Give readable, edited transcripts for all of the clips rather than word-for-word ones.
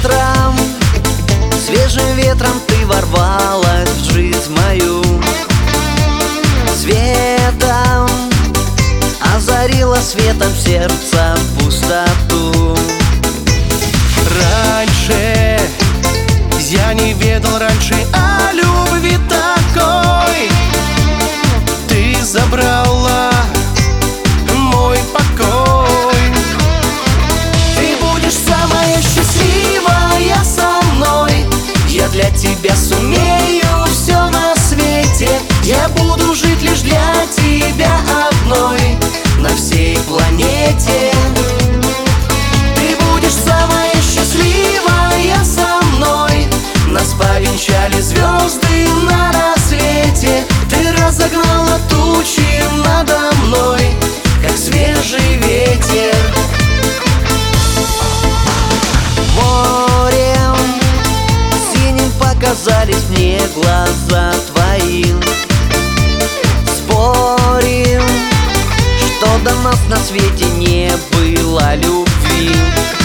утром свежим ветром ты ворвалась в жизнь мою. Светом озарила светом сердца пустоту. Раньше я не ведал раньше о любви такой. Ты забрала мой покой. Ты будешь самая счастливая со мной. Я для тебя сумею все на свете. Я буду жить лишь для тебя одной на всей планете. Ты будешь самая счастливая со мной. Нас повенчали звезды на рассвете. Ты разогнала тучи надо мной, как свежий ветер. Морем синим показались мне глаза твои. Спорим, что до нас на свете не было любви.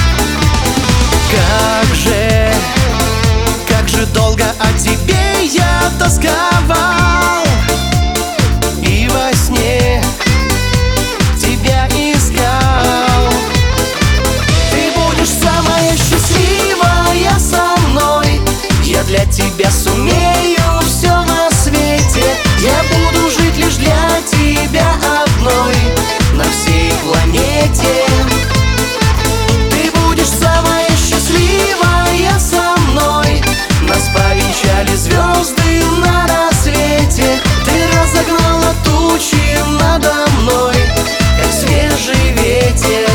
Как же долго о тебе я тосковал, и во сне тебя искал. Ты будешь самая счастливая со мной. Я для тебя сумею все на свете. Я буду жить лишь для тебя одной на всей планете. Ты будешь самая счастливая со мной. Нас повенчали звезды на рассвете. Ты разогнала тучи надо мной, как свежий ветер.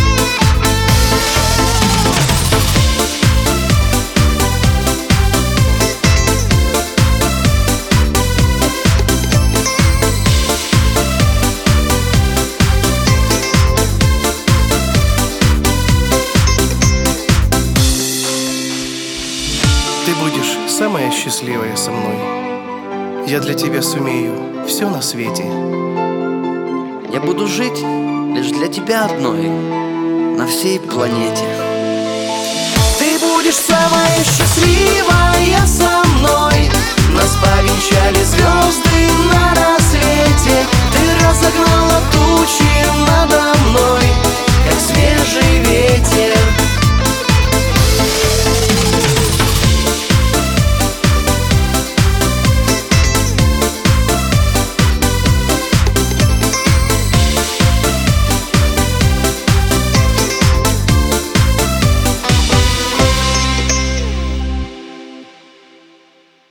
Ты будешь самая счастливая со мной. Я для тебя сумею все на свете. Я буду жить лишь для тебя одной на всей планете. Ты будешь самая счастливая со мной. Нас повенчали звезды на рассвете. Ты разогнала тучи надо мной.